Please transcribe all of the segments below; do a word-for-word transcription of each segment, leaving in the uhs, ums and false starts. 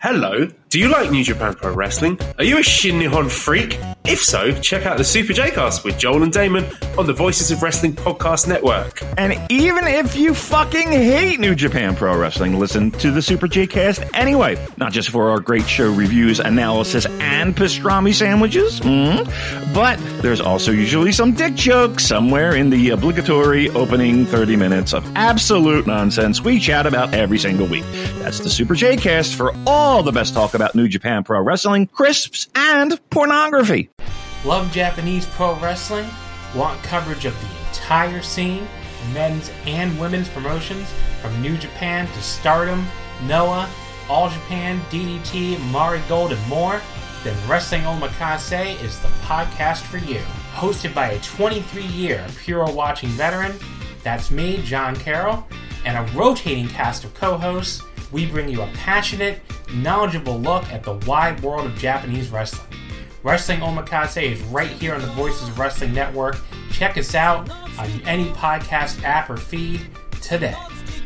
Hello, do you like New Japan Pro Wrestling? Are you a Shin Nihon freak? If so, check out the Super J-Cast with Joel and Damon on the Voices of Wrestling Podcast Network. And even if you fucking hate New Japan Pro Wrestling, listen to the Super J-Cast anyway. Not just for our great show reviews, analysis, and pastrami sandwiches, mm-hmm. but there's also usually some dick jokes somewhere in the obligatory opening thirty minutes of absolute nonsense we chat about every single week. That's the Super J-Cast for all the best talk about New Japan Pro Wrestling, crisps, and pornography. Love Japanese pro wrestling? Want coverage of the entire scene, men's and women's promotions, from New Japan to Stardom, Noah, All Japan, D D T, Marigold, and more? Then Wrestling Omakase is the podcast for you. Hosted by a twenty-three-year Puro watching veteran, that's me, John Carroll, and a rotating cast of co-hosts, we bring you a passionate, knowledgeable look at the wide world of Japanese wrestling. Wrestling Omakase is right here on the Voices of Wrestling Network. Check us out on any podcast app or feed today.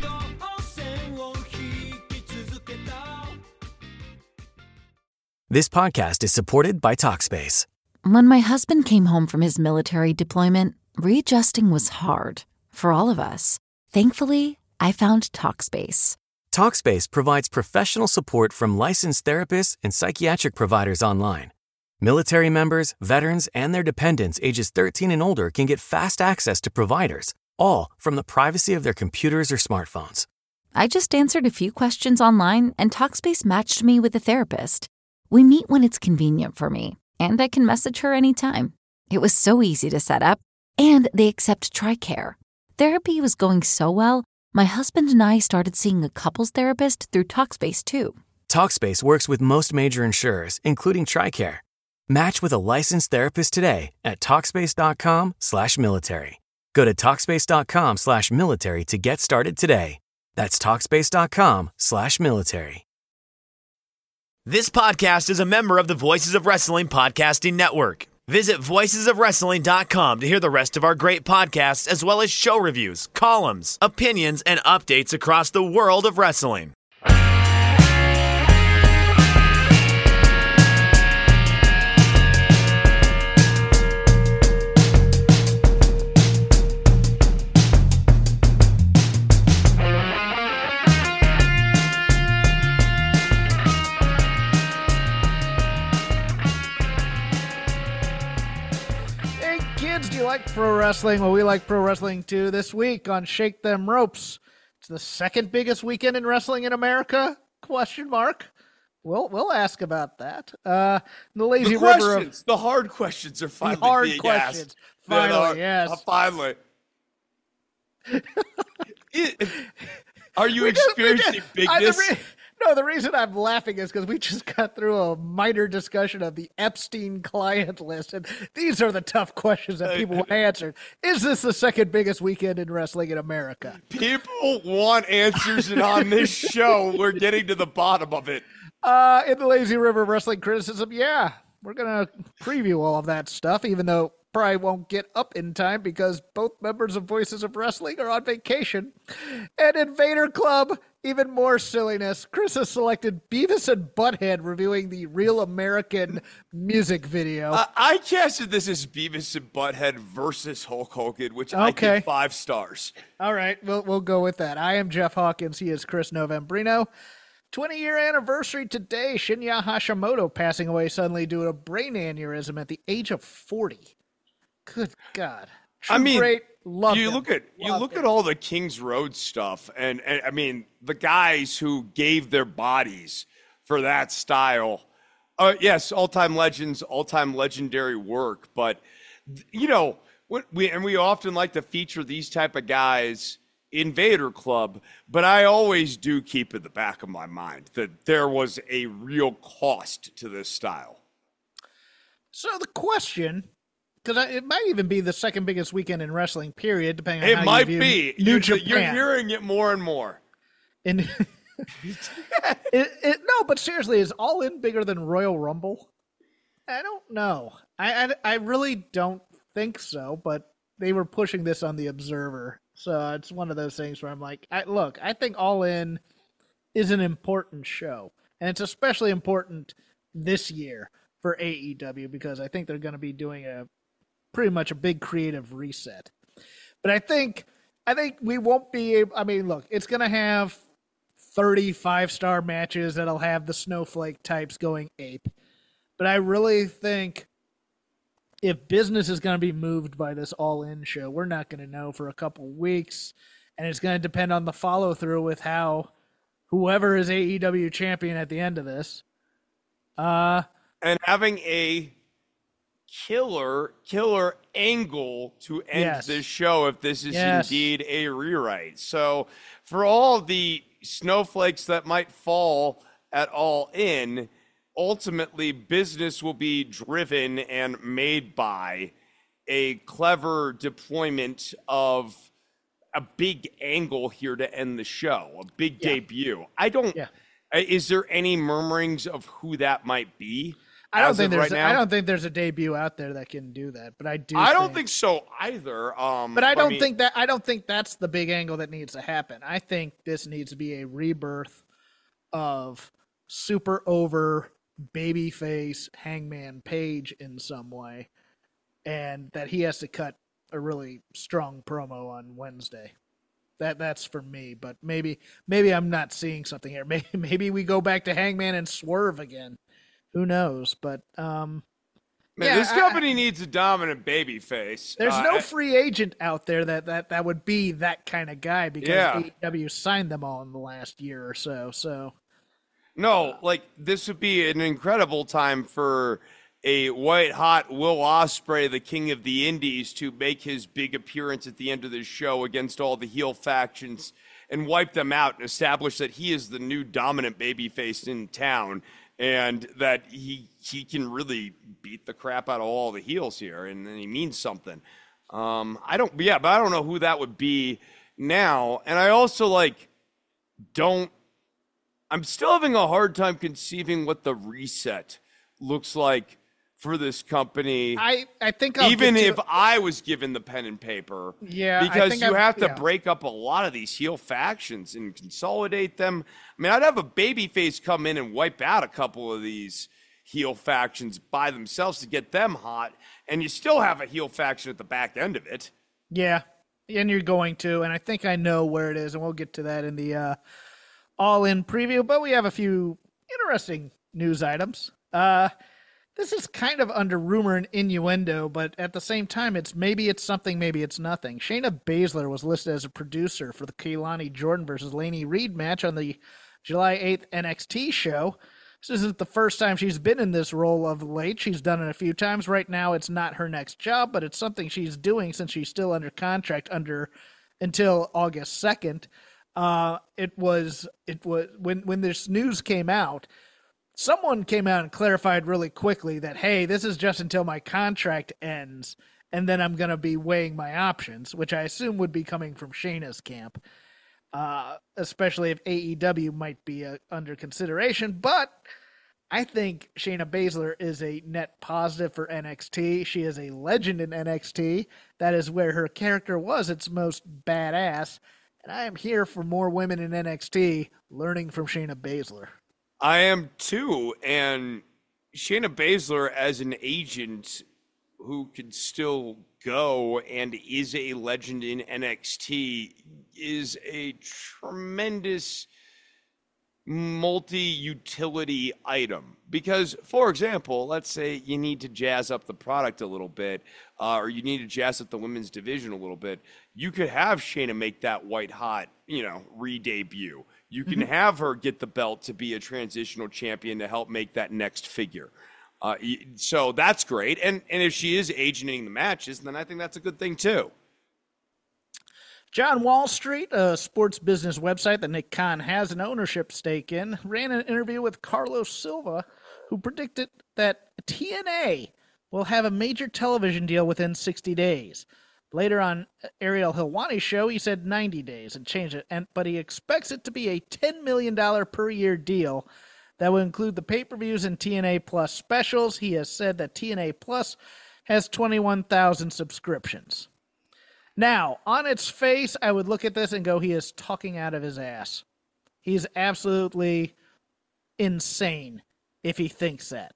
This podcast is supported by Talkspace. When my husband came home from his military deployment, readjusting was hard for all of us. Thankfully, I found Talkspace. Talkspace provides professional support from licensed therapists and psychiatric providers online. Military members, veterans, and their dependents ages thirteen and older can get fast access to providers, all from the privacy of their computers or smartphones. I just answered a few questions online, and Talkspace matched me with a therapist. We meet when it's convenient for me, and I can message her anytime. It was so easy to set up, and they accept TRICARE. Therapy was going so well, my husband and I started seeing a couples therapist through Talkspace, too. Talkspace works with most major insurers, including TRICARE. Match with a licensed therapist today at Talkspace.com slash military. Go to Talkspace.com slash military to get started today. That's Talkspace.com slash military. This podcast is a member of the Voices of Wrestling Podcasting Network. Visit voices of wrestling dot com to hear the rest of our great podcasts, as well as show reviews, columns, opinions, and updates across the world of wrestling. Like pro wrestling? Well, we like pro wrestling too. This week on Shake Them Ropes, it's the second biggest weekend in wrestling in America? Question mark. We'll we'll ask about that. Uh, the lazy the river questions, of the hard questions are finally the hard being questions. asked. Finally, are, yes. Uh, finally. it, are you We just- we experiencing just- bigness? I- the re- No, the reason I'm laughing is because we just got through a minor discussion of the Epstein client list, and these are the tough questions that people want answered. Is this the second biggest weekend in wrestling in America? People want answers, and on this show, we're getting to the bottom of it. Uh, in the Lazy River Wrestling Criticism, yeah, we're going to preview all of that stuff, even though probably won't get up in time because both members of Voices of Wrestling are on vacation. And in Vader Club, even more silliness. Chris has selected Beavis and Butthead reviewing the Real American music video. Uh, I casted this as Beavis and Butthead versus Hulk Hogan, which I Okay. give five stars. All right, we'll we'll go with that. I am Jeff Hawkins. He is Chris Novembrino. twenty-year anniversary today. Shinya Hashimoto passing away suddenly due to a brain aneurysm at the age of forty. Good God. True I mean, great. Love you him. look at you Love look him. at all the Kings Road stuff, and, and I mean the guys who gave their bodies for that style. Uh, yes, all-time legends, all-time legendary work. But you know, what we and we often like to feature these type of guys in Vader Club. But I always do keep in the back of my mind that there was a real cost to this style. So the question, because it might even be the second biggest weekend in wrestling, period, depending on It how might you view be. New You're, Japan. you're hearing it more and more. And it, it, no, but seriously, is All In bigger than Royal Rumble? I don't know. I, I, I really don't think so, but they were pushing this on the Observer. So it's one of those things where I'm like, I, look, I think All In is an important show. And it's especially important this year for A E W because I think they're going to be doing a pretty much a big creative reset. But I think I think we won't be able, I mean, look, it's going to have thirty five-star matches that'll have the snowflake types going ape. But I really think if business is going to be moved by this all-in show, we're not going to know for a couple weeks. And it's going to depend on the follow-through with how whoever is A E W champion at the end of this. Uh, and having a killer, killer angle to end yes. this show if this is yes. indeed a rewrite. So for all the snowflakes that might fall at all in, ultimately business will be driven and made by a clever deployment of a big angle here to end the show, a big yeah. debut. I don't, yeah. is there any murmurings of who that might be? I don't think there's. Right a, I don't think there's a debut out there that can do that, but I do. I think, don't think so either. Um, but I don't I mean, think that. I don't think that's the big angle that needs to happen. I think this needs to be a rebirth of super over babyface Hangman Page in some way, and that he has to cut a really strong promo on Wednesday. That that's for me, but maybe maybe I'm not seeing something here. Maybe maybe we go back to Hangman and Swerve again. Who knows? But um, man, yeah, this company I, needs a dominant baby face. There's uh, no free agent out there that, that, that would be that kind of guy because yeah. A E W signed them all in the last year or so. So no, like this would be an incredible time for a white hot Will Ospreay, the king of the Indies, to make his big appearance at the end of the show against all the heel factions and wipe them out and establish that he is the new dominant babyface in town. And that he he can really beat the crap out of all the heels here, and, and he means something. Um, I don't, yeah, but I don't know who that would be now. And I also like don't. I'm still having a hard time conceiving what the reset looks like for this company. I, I think I'll even if to, I was given the pen and paper, yeah, because I think you I'm, have to yeah. break up a lot of these heel factions and consolidate them. I mean, I'd have a babyface come in and wipe out a couple of these heel factions by themselves to get them hot, and you still have a heel faction at the back end of it. Yeah, and you're going to, and I think I know where it is, and we'll get to that in the uh, all-in preview, but we have a few interesting news items. Uh, this is kind of under rumor and innuendo, but at the same time, it's maybe it's something, maybe it's nothing. Shayna Baszler was listed as a producer for the Keilani Jordan versus Lainey Reed match on the July eighth N X T show. This isn't the first time she's been in this role of late. She's done it a few times. Right now, it's not her next job, but it's something she's doing since she's still under contract under until August second. Uh, it was it was when when this news came out, someone came out and clarified really quickly that, hey, this is just until my contract ends, and then I'm going to be weighing my options, which I assume would be coming from Shayna's camp. Uh, especially if A E W might be uh, under consideration. But I think Shayna Baszler is a net positive for N X T. She is a legend in N X T. That is where her character was its most badass. And I am here for more women in N X T learning from Shayna Baszler. I am too. And Shayna Baszler as an agent who can still go and is a legend in N X T is a tremendous multi-utility item. Because, for example, let's say you need to jazz up the product a little bit, uh, or you need to jazz up the women's division a little bit. You could have Shayna make that white hot, you know, re-debut. You can mm-hmm. have her get the belt to be a transitional champion to help make that next figure. Uh, so that's great. And and if she is agenting the matches, then I think that's a good thing too. John Wall Street, a sports business website that Nick Khan has an ownership stake in, ran an interview with Carlos Silva, who predicted that T N A will have a major television deal within sixty days. Later on Ariel Helwani's show, he said ninety days and changed it, and but he expects it to be a ten million dollars per year deal that will include the pay-per-views and T N A Plus specials. He has said that T N A Plus has twenty-one thousand subscriptions. Now, on its face, I would look at this and go, he is talking out of his ass. He's absolutely insane if he thinks that.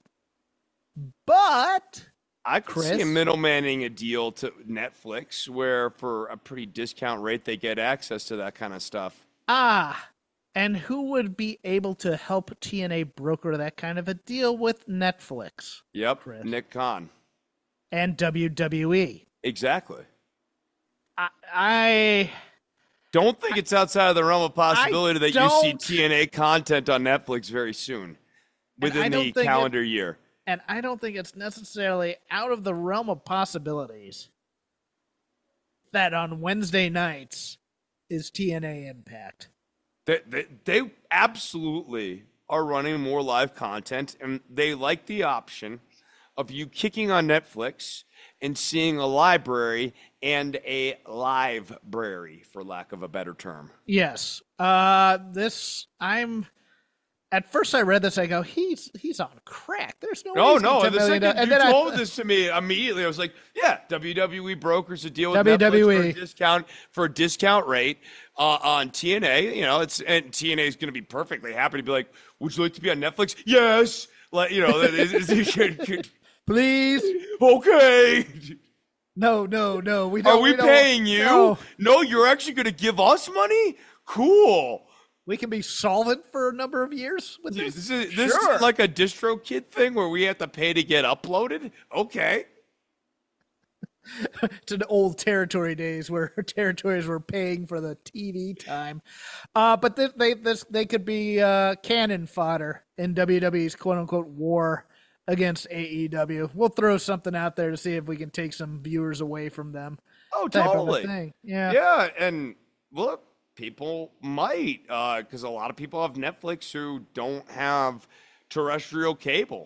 But I could Chris? see him middlemaning a deal to Netflix where for a pretty discount rate they get access to that kind of stuff. Ah, and who would be able to help T N A broker that kind of a deal with Netflix? Yep, Chris. Nick Khan. And W W E. Exactly. I, I don't think it's outside of the realm of possibility I that you see don't- T N A content on Netflix very soon, within don't the think calendar it- year. And I don't think it's necessarily out of the realm of possibilities that on Wednesday nights is T N A Impact. They, they, they absolutely are running more live content, and they like the option of you kicking on Netflix and seeing a library and a live-brary, for lack of a better term. Yes. Uh, this, I'm, at first I read this, I go, he's he's on crack. There's no way No, he's no. gonna The ten million second dollars. you And then told I, this to me immediately, I was like, "Yeah, W W E brokers a deal with W W E. Netflix for a discount for a discount rate uh, on T N A. You know, it's and T N A is going to be perfectly happy to be like, "Would you like to be on Netflix?" Yes. Like, you know, it's, it's, please. Okay. No, no, no. We don't. Are we, don't- paying you? No. No, you're actually going to give us money? Cool. We can be solvent for a number of years with this. This is this Sure. is like a DistroKid thing where we have to pay to get uploaded? Okay. It's an old territory days where territories were paying for the T V time. Uh, but this, they this they could be uh, cannon fodder in W W E's quote unquote war against A E W. We'll throw something out there to see if we can take some viewers away from them. Oh, type of a totally. thing. Yeah. Yeah, and look, people might, because a lot of people have Netflix who don't have terrestrial cable.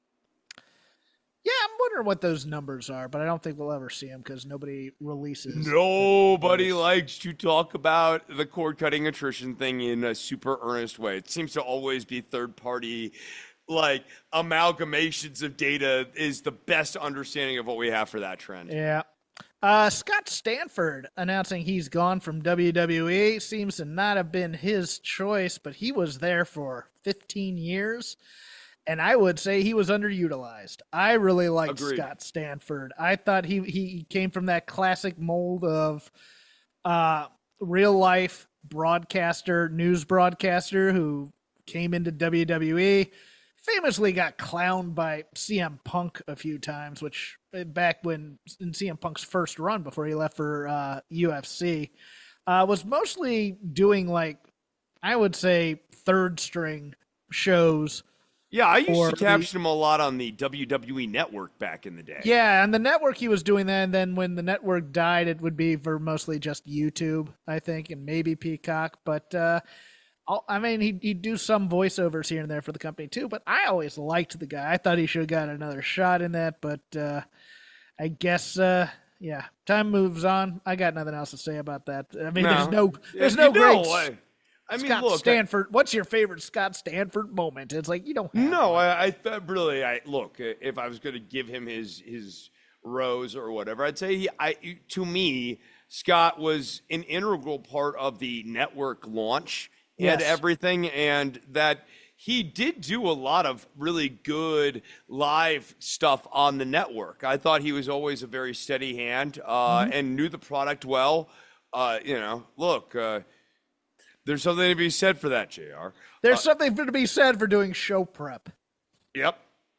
Yeah, I'm wondering what those numbers are, but I don't think we'll ever see them because nobody releases. Nobody likes to talk about the cord-cutting attrition thing in a super earnest way. It seems to always be third-party, like, amalgamations of data is the best understanding of what we have for that trend. Yeah. Uh, Scott Stanford announcing he's gone from W W E seems to not have been his choice, but he was there for fifteen years, and I would say he was underutilized. I really liked Agreed. Scott Stanford. I thought he, he came from that classic mold of uh, real-life broadcaster, news broadcaster who came into W W E, famously got clowned by C M Punk a few times, which back when in C M Punk's first run before he left for uh, U F C, uh, was mostly doing like, I would say third string shows. Yeah, I used Or to caption him a lot on the W W E Network back in the day. Yeah, and the network he was doing that, and then when the network died, it would be for mostly just YouTube, I think, and maybe Peacock. But uh, I'll- I mean, he'd, he'd do some voiceovers here and there for the company too. But I always liked the guy. I thought he should have got another shot in that, but uh, I guess uh, yeah, time moves on. I got nothing else to say about that. I mean, there's no, there's no You know, great. I, I mean, Scott look, I- Stanford. What's your favorite Scott Stanford moment? It's like you don't. Have No, one. I, I th- really, I look. If I was going to give him his his rose or whatever, I'd say he. I to me, Scott was an integral part of the network launch and Yes. everything, and that he did do a lot of really good live stuff on the network. I thought he was always a very steady hand uh, Mm-hmm. and knew the product well. Uh, you know, look. Uh, there's something to be said for that, J R. There's something to be said for doing show prep. Yep.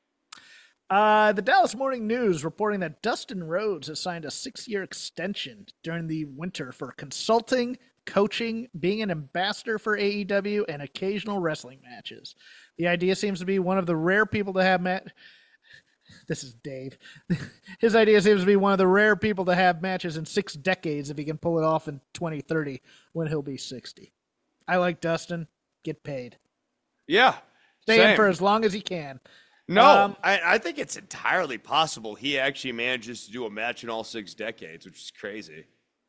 Uh, the Dallas Morning News reporting that Dustin Rhodes has signed a six-year extension during the winter for consulting, coaching, being an ambassador for A E W, and occasional wrestling matches. The idea seems to be one of the rare people to have met. This is Dave. His idea seems to be one of the rare people to have matches in six decades if he can pull it off in twenty thirty when he'll be sixty. I like Dustin. Get paid. Yeah. Stay in same. for as long as he can. No, Um, I, I think it's entirely possible he actually manages to do a match in all six decades, which is crazy.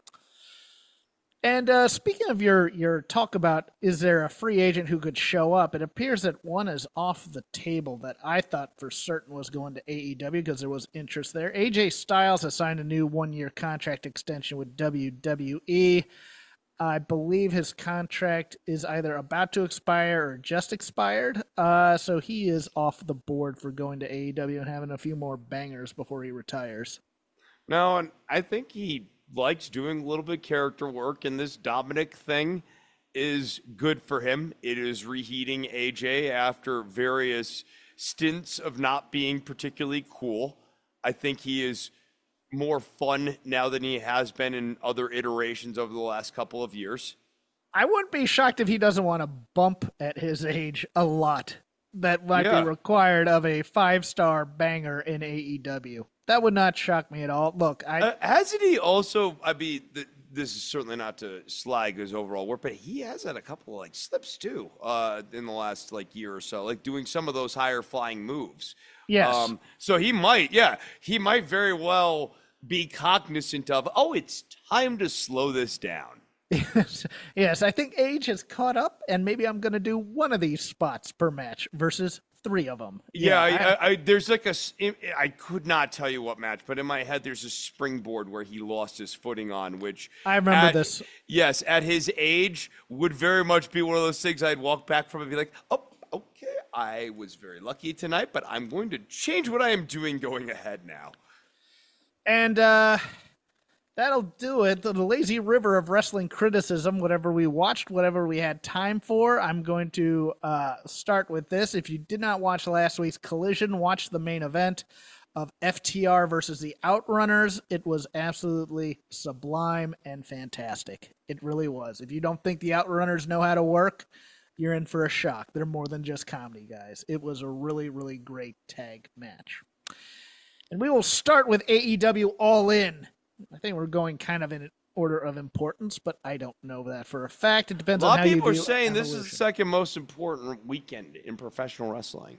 And uh, speaking of your, your talk about is there a free agent who could show up, it appears that one is off the table that I thought for certain was going to A E W because there was interest there. A J Styles has signed a new one-year contract extension with W W E. I believe his contract is either about to expire or just expired. Uh, so he is off the board for going to A E W and having a few more bangers before he retires. No, and I think he likes doing a little bit of character work, and this Dominic thing is good for him. It is reheating A J after various stints of not being particularly cool. I think he is more fun now than he has been in other iterations over the last couple of years. I wouldn't be shocked if he doesn't want to bump at his age a lot. That might Yeah. be required of a five-star banger in A E W. That would not shock me at all. Look, I Uh, hasn't he also, I mean, th- this is certainly not to slag his overall work, but he has had a couple of, like, slips too uh, in the last, like, year or so, like doing some of those higher flying moves. Yes. Um, so he might, yeah, he might very well be cognizant of, oh, it's time to slow this down. Yes, yes, I think age has caught up, and maybe I'm going to do one of these spots per match versus three of them. Yeah, I, I, I, there's like a, s- I could not tell you what match, but in my head there's a springboard where he lost his footing on, which I remember at- this. Yes, at his age would very much be one of those things I'd walk back from and be like, oh, okay, I was very lucky tonight, but I'm going to change what I am doing going ahead now. And uh, that'll do it. The lazy river of wrestling criticism, whatever we watched, whatever we had time for. I'm going to uh, start with this. If you did not watch last week's Collision, watch the main event of F T R versus the Outrunners. It was absolutely sublime and fantastic. It really was. If you don't think the Outrunners know how to work, you're in for a shock. They're more than just comedy, guys. It was a really, really great tag match. And we will start with A E W All In. I think we're going kind of in order of importance, but I don't know that for a fact. It depends A on lot how of you people are view saying this is Evolution. the second most important weekend in professional wrestling.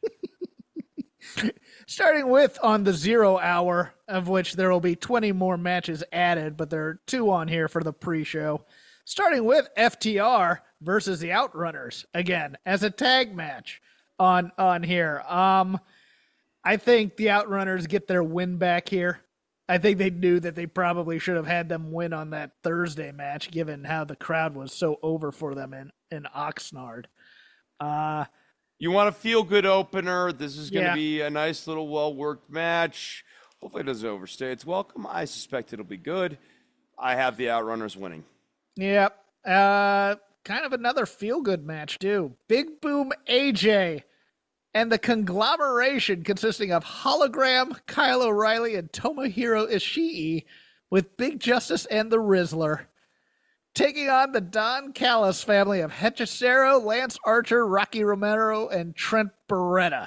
Starting with on the zero hour, of which there will be twenty more matches added, but there are two on here for the pre-show. Starting with F T R versus the Outrunners, again, as a tag match on, on here. Um, I think the Outrunners get their win back here. I think they knew that they probably should have had them win on that Thursday match, given how the crowd was so over for them in, in Oxnard. Uh, You want a feel-good opener. This is going to Yeah. be a nice little well-worked match. Hopefully it doesn't overstay its welcome. I suspect it'll be good. I have the Outrunners winning. Yep. Uh, kind of another feel-good match, too. Big Boom A J and the conglomeration consisting of Hologram, Kyle O'Reilly, and Tomohiro Ishii with Big Justice and the Rizzler taking on the Don Callis family of Hechicero, Lance Archer, Rocky Romero, and Trent Beretta.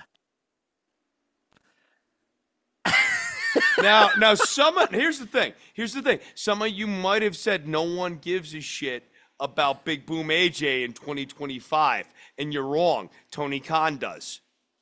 Now, now, some here's the thing. Here's the thing. Some of you might have said no one gives a shit about Big Boom A J in twenty twenty-five, and you're wrong. Tony Khan does.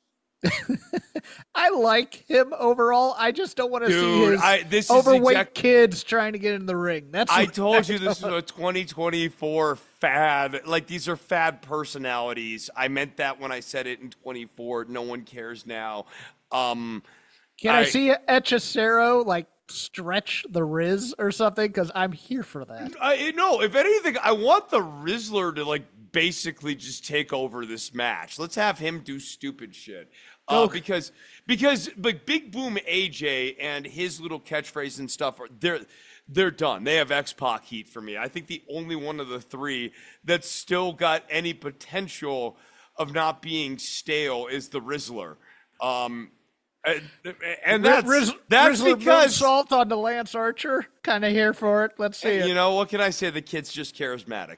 I like him overall. I just don't want to see Dude, his I- this is overweight exact- kids trying to get in the ring. That's I what told you this is a twenty twenty-four fad. Like, these are fad personalities. I meant that when I said it in twenty-four. No one cares now. Um, Can I, I- see Hechicero like stretch the Riz or something? Because I'm here for that. I no, if anything, I want the Rizzler to like basically just take over this match. Let's have him do stupid shit. Uh, Okay. because because but Big Boom A J and his little catchphrase and stuff are they're they're done. They have X-Pac heat for me. I think the only one of the three that's still got any potential of not being stale is the Rizzler. Um, and, and that's Riz, that's Rizzler because salt on the Lance Archer. Kind of here for it. Let's see it. you know what can I say? The kid's just charismatic.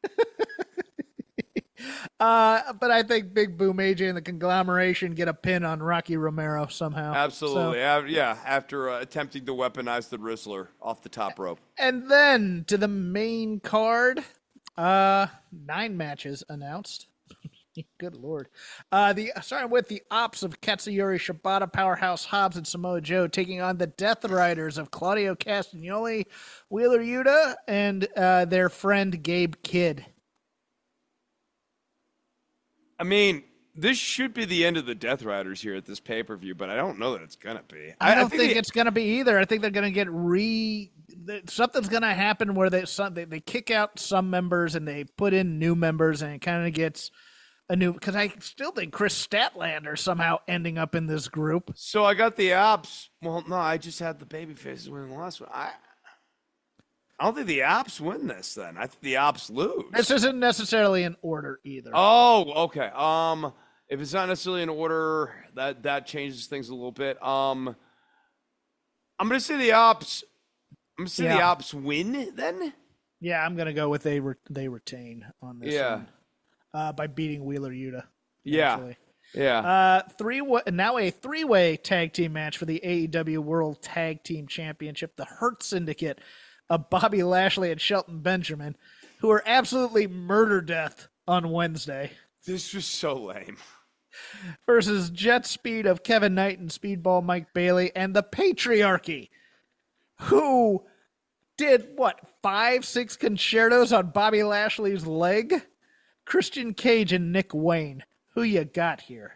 Uh, but I think Big Boom A J and the conglomeration get a pin on Rocky Romero somehow. Absolutely. So- Av- yeah, after uh, attempting to weaponize the Rizzler off the top rope. and then to the main card, uh, nine matches announced. Good Lord. Uh, the starting with the ops of Katsuyori Shibata, Powerhouse Hobbs, and Samoa Joe taking on the Death Riders of Claudio Castagnoli, Wheeler Yuta, and uh, their friend Gabe Kidd. I mean, this should be the end of the Death Riders here at this pay-per-view, but I don't know that it's going to be. I, I don't I think, think they, it's going to be either. I think they're going to get re... Something's going to happen where they, some, they they kick out some members and they put in new members, and it kind of gets a new... Because I still think Chris Statlander somehow ending up in this group. So I got the Apps. Well, no, I just had the Babyfaces win the last one. I... I don't think the Ops win this then. I think the Ops lose. This isn't necessarily in order either. Oh, okay. Um, if it's not necessarily in order, that, that changes things a little bit. Um, I'm going to say the Ops. I'm going to say Yeah. the Ops win then. Yeah, I'm going to go with they re- they retain on this Yeah. one. Uh, by beating Wheeler Yuta. Yeah. Actually. Yeah. Uh, three now a three-way tag team match for the A E W World Tag Team Championship. The Hurt Syndicate of Bobby Lashley and Shelton Benjamin, who were absolutely murder death on Wednesday, This was so lame. versus Jet Speed of Kevin Knight and Speedball Mike Bailey, and the Patriarchy, who did, what, five, six concertos on Bobby Lashley's leg? Christian Cage and Nick Wayne. Who you got here?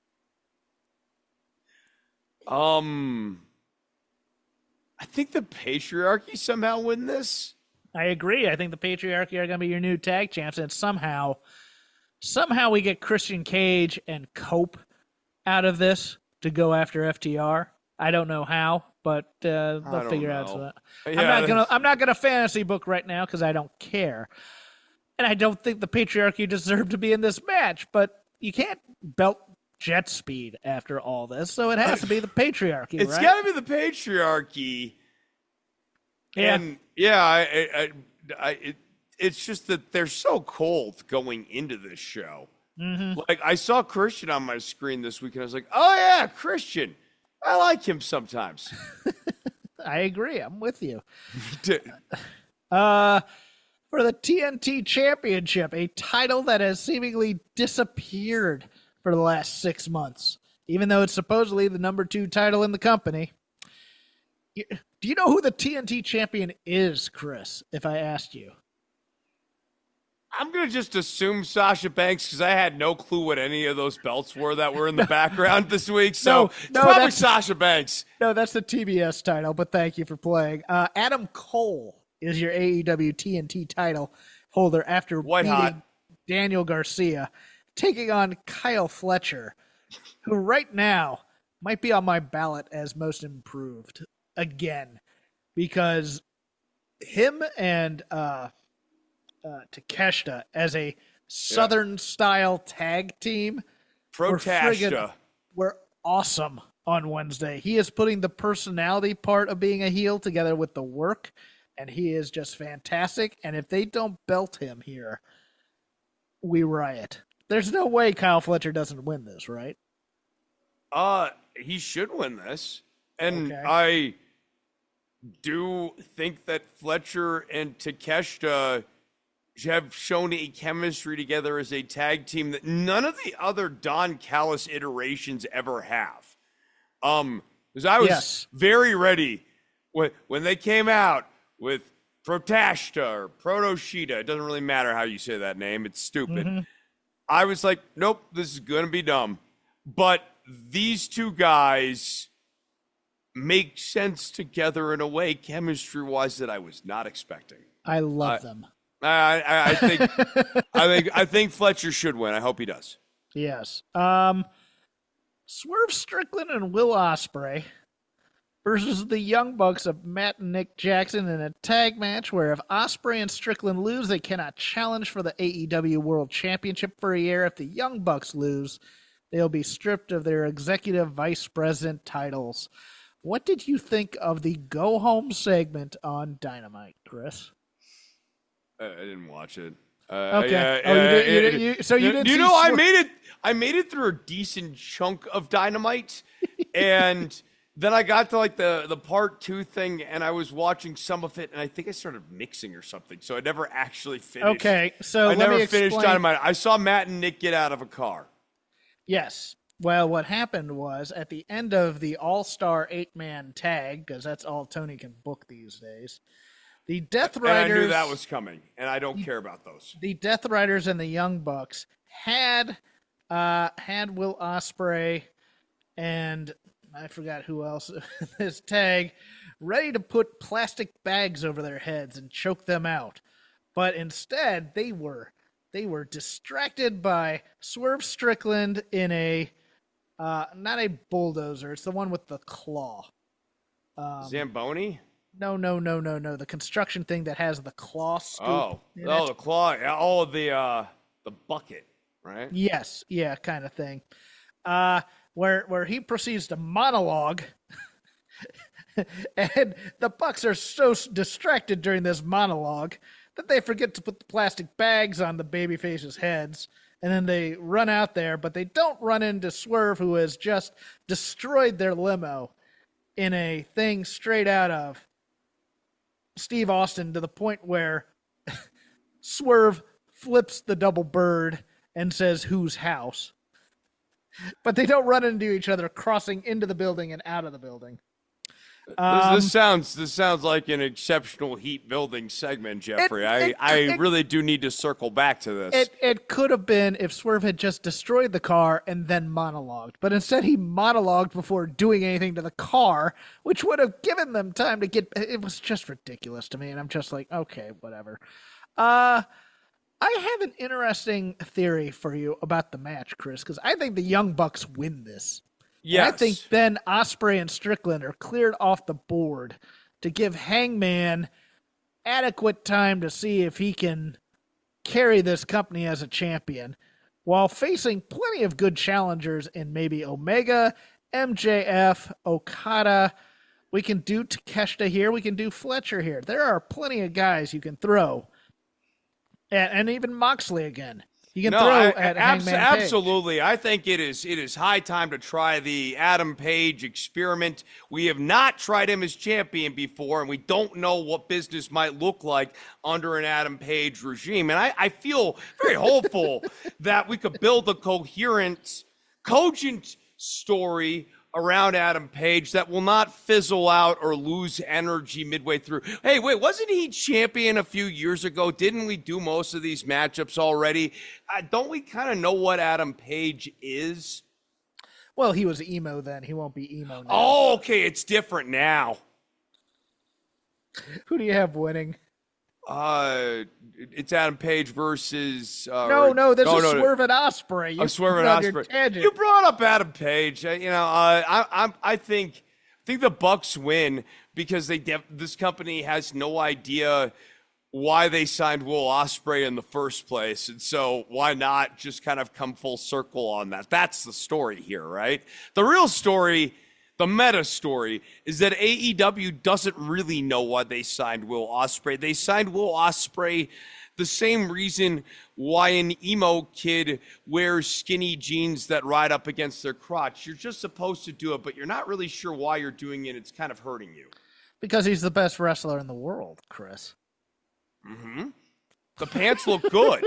Um, I think the Patriarchy somehow win this. I agree. I think the Patriarchy are going to be your new tag champs, and somehow, somehow we get Christian Cage and Cope out of this to go after F T R. I don't know how, but uh, I they'll don't figure out. know. So that. Yeah, I'm not gonna. that's- I'm not gonna fantasy book right now because I don't care, and I don't think the Patriarchy deserve to be in this match. But you can't belt Jet Speed after all this, so it has to be the Patriarchy. It's right? got to be the Patriarchy. Yeah. And yeah, I, I, I, I it, it's just that they're so cold going into this show. Mm-hmm. Like I saw Christian on my screen this week, and I was like, "Oh yeah, Christian. I like him sometimes." I agree. I'm with you. Uh, for the T N T Championship, a title that has seemingly disappeared for the last six months, even though it's supposedly the number two title in the company. You- Do you know who the T N T champion is, Chris, if I asked you? I'm gonna just assume Sasha Banks because I had no clue what any of those belts were that were in the background this week. So No, it's no, probably that's- Sasha Banks. No, that's the T B S title, but thank you for playing. Uh, Adam Cole is your A E W T N T title holder after White beating hot. Daniel Garcia, taking on Kyle Fletcher, who right now might be on my ballot as most improved again, because him and uh, uh, Takeshita as a Southern style tag team were friggin' Protasta. were awesome on Wednesday. He is putting the personality part of being a heel together with the work, and he is just fantastic. And if they don't belt him here, we riot. There's no way Kyle Fletcher doesn't win this, right? Uh, he should win this. And Okay. I do think that Fletcher and Takeshita have shown a chemistry together as a tag team that none of the other Don Callis iterations ever have. Um, because I was Yes. very ready when when they came out with Protasta or Protoshita. It doesn't really matter how you say that name. It's stupid. I was like, nope, this is going to be dumb. But these two guys make sense together in a way, chemistry-wise, that I was not expecting. I love Uh, them. I, I, I think, I think, I think Fletcher should win. I hope he does. Yes. Um, Swerve Strickland and Will Ospreay versus the Young Bucks of Matt and Nick Jackson in a tag match where if Ospreay and Strickland lose, they cannot challenge for the A E W World Championship for a year. If the Young Bucks lose, they'll be stripped of their executive vice president titles. What did you think of the go home segment on Dynamite, Chris? Uh, I didn't watch it. Uh, Okay. yeah, Oh, you yeah, did- you yeah, did- you- so you didn't You see know, I Swer- made it. I made it through a decent chunk of Dynamite, and then I got to like the the part two thing, and I was watching some of it, and I think I started mixing or something, so I never actually finished. Okay, so I let never me finished explain. Dynamite. I saw Matt and Nick get out of a car. Yes. Well, what happened was at the end of the All-Star eight-man tag, because that's all Tony can book these days, the Death And I Riders, knew that was coming, and I don't care about those. the Death Riders and the Young Bucks had uh, had Will Ospreay and I forgot who else, this tag, ready to put plastic bags over their heads and choke them out. But instead, they were they were distracted by Swerve Strickland in a, uh, not a bulldozer, it's the one with the claw. Um, Zamboni? No, no, no, no, no. The construction thing that has the claw scoop. Oh, in oh, it. the claw. Oh, the uh, the bucket, right? Yes, yeah, kind of thing. Uh, where where he proceeds to monologue, and the Bucks are so distracted during this monologue that they forget to put the plastic bags on the babyfaces' heads, and then they run out there, but they don't run into Swerve, who has just destroyed their limo in a thing straight out of Steve Austin, to the point where Swerve flips the double bird and says, "Whose house?" But they don't run into each other crossing into the building and out of the building. Um, this, this sounds this sounds like an exceptional heat building segment, Jeffrey. It, I, it, I it, really do need to circle back to this. It it could have been if Swerve had just destroyed the car and then monologued. But instead he monologued before doing anything to the car, which would have given them time to get... It was just ridiculous to me, and I'm just like, okay, whatever. Uh, I have an interesting theory for you about the match, Chris, because I think the Young Bucks win this. Yes. And I think then Ospreay and Strickland are cleared off the board to give Hangman adequate time to see if he can carry this company as a champion while facing plenty of good challengers in maybe Omega, M J F, Okada. We can do Takeshita here. We can do Fletcher here. There are plenty of guys you can throw. And, and even Moxley again. You can no, throw I, at abs- Hangman Page. Absolutely. I think it is it is high time to try the Adam Page experiment. We have not tried him as champion before, and we don't know what business might look like under an Adam Page regime. And I, I feel very hopeful that we could build a coherent, cogent story around Adam Page that will not fizzle out or lose energy midway through. Hey, wait, wasn't he champion a few years ago? Didn't we do most of these matchups already? Uh, don't we kind of know what Adam Page is? Well, he was emo then. He won't be emo now. Oh, okay, it's different now. Who do you have winning? Uh, it's Adam Page versus... Uh, no, no, this no, is no, Swerve and Ospreay. You I'm Swerve and Ospreay. You brought up Adam Page. Uh, you know, uh, I, I, I think, I think the Bucks win because they def- this company has no idea why they signed Will Ospreay in the first place, and so why not just kind of come full circle on that? That's the story here, right? The real story. The meta story is that A E W doesn't really know why they signed Will Ospreay. They signed Will Ospreay the same reason why an emo kid wears skinny jeans that ride up against their crotch. You're just supposed to do it, but you're not really sure why you're doing it. It's kind of hurting you. Because he's the best wrestler in the world, Chris. Mm-hmm. The pants look good.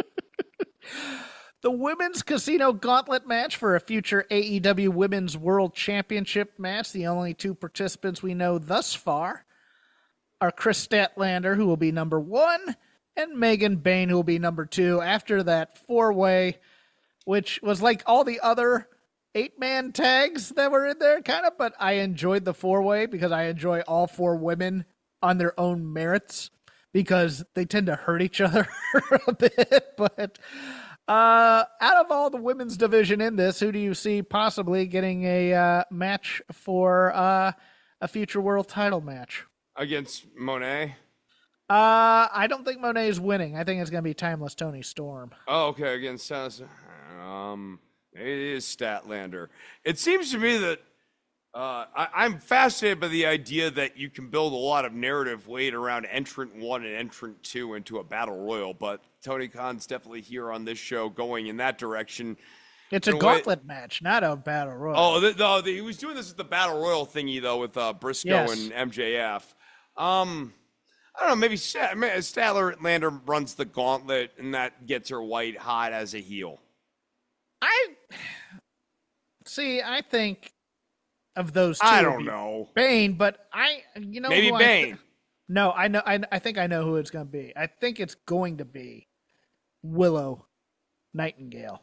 The Women's Casino Gauntlet match for a future A E W Women's World Championship match. The only two participants we know thus far are Chris Statlander, who will be number one, and Megan Bayne, who will be number two, after that four-way, which was like all the other eight-man tags that were in there, kind of, but I enjoyed the four-way because I enjoy all four women on their own merits because they tend to hurt each other a bit, but... Uh, out of all the women's division in this, who do you see possibly getting a uh, match for uh, a future world title match? Against Monet? Uh, I don't think Monet is winning. I think it's going to be Timeless Tony Storm. Oh, okay. Against um, it is Statlander. It seems to me that uh, I, I'm fascinated by the idea that you can build a lot of narrative weight around entrant one and entrant two into a battle royal, but Tony Khan's definitely here on this show going in that direction. It's a gauntlet way. match, not a battle royal. Oh, the, the, the, he was doing this at the battle royal thingy, though, with uh, Briscoe yes. and M J F. Um, I don't know, maybe Statlander runs the gauntlet, and that gets her white hot as a heel. I see, I think of those two. I don't know. Bayne, but I, you know, maybe Bayne. I, no, I know. I, I think I know who it's going to be. I think it's going to be Willow Nightingale.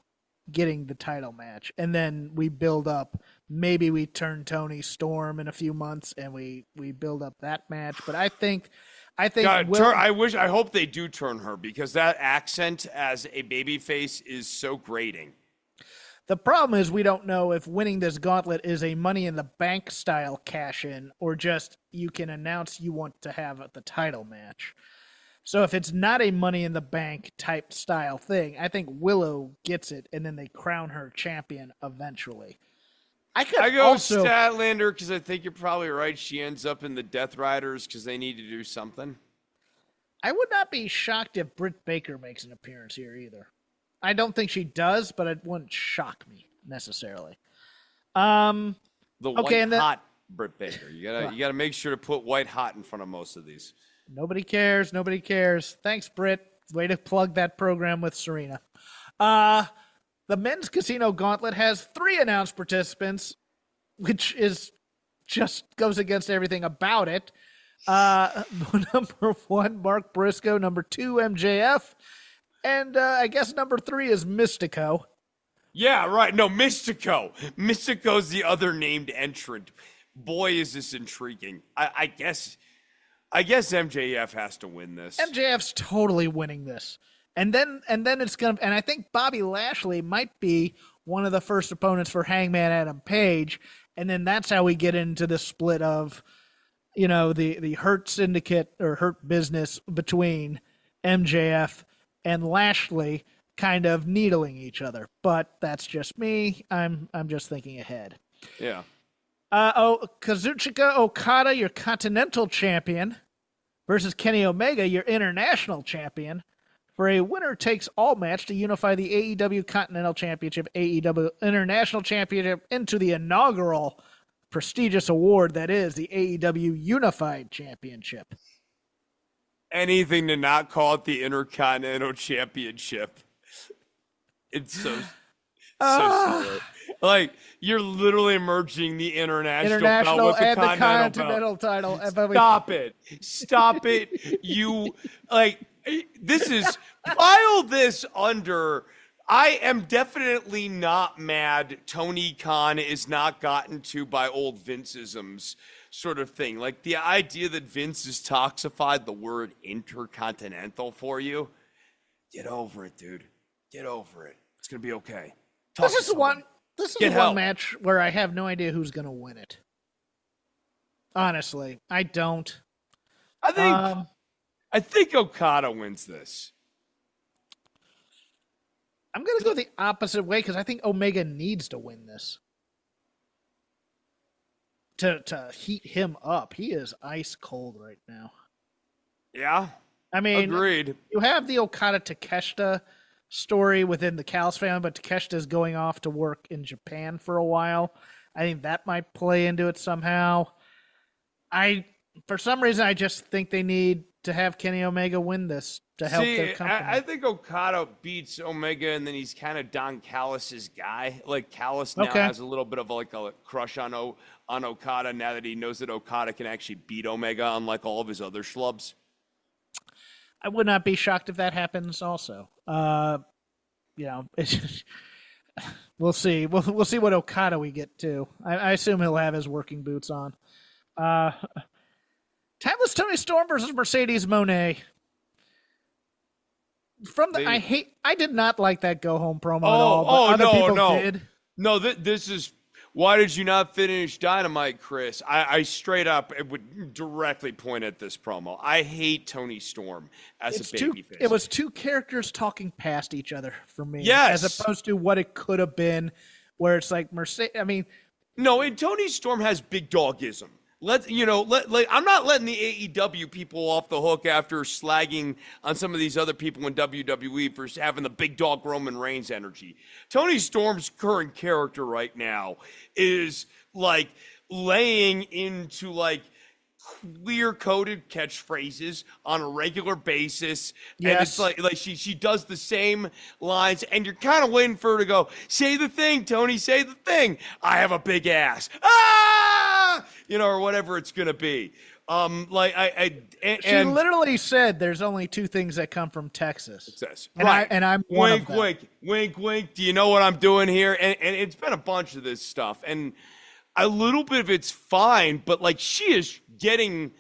getting the title match, and then we build up. Maybe we turn Toni Storm in a few months, and we we build up that match. But I think, I think God, Will- turn, I wish, I hope they do turn her, because that accent as a babyface is so grating. The problem is we don't know if winning this gauntlet is a Money in the Bank style cash-in or just you can announce you want to have the title match. So if it's not a Money in the Bank type style thing, I think Willow gets it and then they crown her champion eventually. I could I go also Statlander because I think you're probably right. She ends up in the Death Riders because they need to do something. I would not be shocked if Britt Baker makes an appearance here either. I don't think she does, but it wouldn't shock me necessarily. Um, The okay, white and then, hot Britt Baker. You gotta you gotta make sure to put white hot in front of most of these. Nobody cares. Nobody cares. Thanks, Britt. Way to plug that program with Serena. Uh, the men's casino gauntlet has three announced participants, which is just goes against everything about it. Uh, number one, Mark Briscoe. Number two, M J F. And uh, I guess number three is Mystico. Yeah, right. No, Mystico. Mystico's the other named entrant. Boy, is this intriguing. I, I guess I guess M J F has to win this. M J F's totally winning this. And then and then it's gonna and I think Bobby Lashley might be one of the first opponents for Hangman Adam Page. And then that's how we get into the split of, you know, the, the Hurt Syndicate or Hurt Business between M J F and Lashley kind of needling each other. But that's just me. I'm I'm just thinking ahead. Yeah. Uh, oh, Kazuchika Okada, your Continental Champion, versus Kenny Omega, your International Champion, for a winner-takes-all match to unify the A E W Continental Championship, A E W International Championship into the inaugural prestigious award that is the A E W Unified Championship. Anything to not call it the Intercontinental Championship. It's so, so Ah. silly. Like, you're literally merging the international, International belt with the and the continental, Continental belt. title. Stop it. Stop it. You, like, this is, pile this under, I am definitely not mad Tony Khan is not gotten to by old Vince-isms sort of thing. Like, the idea that Vince has toxified the word intercontinental for you, get over it, dude. Get over it. It's going to be okay. Talk This is one. This is Get one help. match where I have no idea who's going to win it. Honestly, I don't. I think Um, I think Okada wins this. I'm going to go the opposite way because I think Omega needs to win this. To to heat him up. He is ice cold right now. Yeah, I mean, agreed. you have the Okada Takeshita story within the Callis family, but Takeshita is going off to work in Japan for a while. I think that might play into it somehow. I, for some reason, I just think they need to have Kenny Omega win this to help See, their company. I, I think Okada beats Omega, and then he's kind of Don Callis' guy. Like, Callis now Okay. has a little bit of like a crush on o, on Okada now that he knows that Okada can actually beat Omega, unlike all of his other schlubs. I would not be shocked if that happens also. Uh, you know, it's just, we'll see. We'll, we'll see what Okada we get to. I, I assume he'll have his working boots on. Uh, Timeless Tony Storm versus Mercedes Moné. From the, They- I hate, I did not like that go home promo Oh, at all, but oh, other no, people no. did. No, th- this is why did you not finish Dynamite, Chris? I, I straight up it would directly point at this promo. I hate Tony Storm as It's a two, babyface. it was two characters talking past each other for me. Yes. As opposed to what it could have been, where it's like Mercedes, I mean, No, and Tony Storm has big dogism. Let you know. Let, let I'm not letting the A E W people off the hook after slagging on some of these other people in W W E for having the big dog Roman Reigns energy. Tony Storm's current character right now is like laying into like clear-coded catchphrases on a regular basis, and Yes. it's like like she she does the same lines, and you're kind of waiting for her to go, say the thing, Tony, say the thing. I have a big ass, ah, you know, or whatever it's gonna be. Um, like I, I and, she literally said, "There's only two things that come from Texas." It says, and right. I, and I'm one wink, of them. wink, wink, wink. Do you know what I'm doing here? And and it's been a bunch of this stuff, and a little bit of it's fine, but like she is getting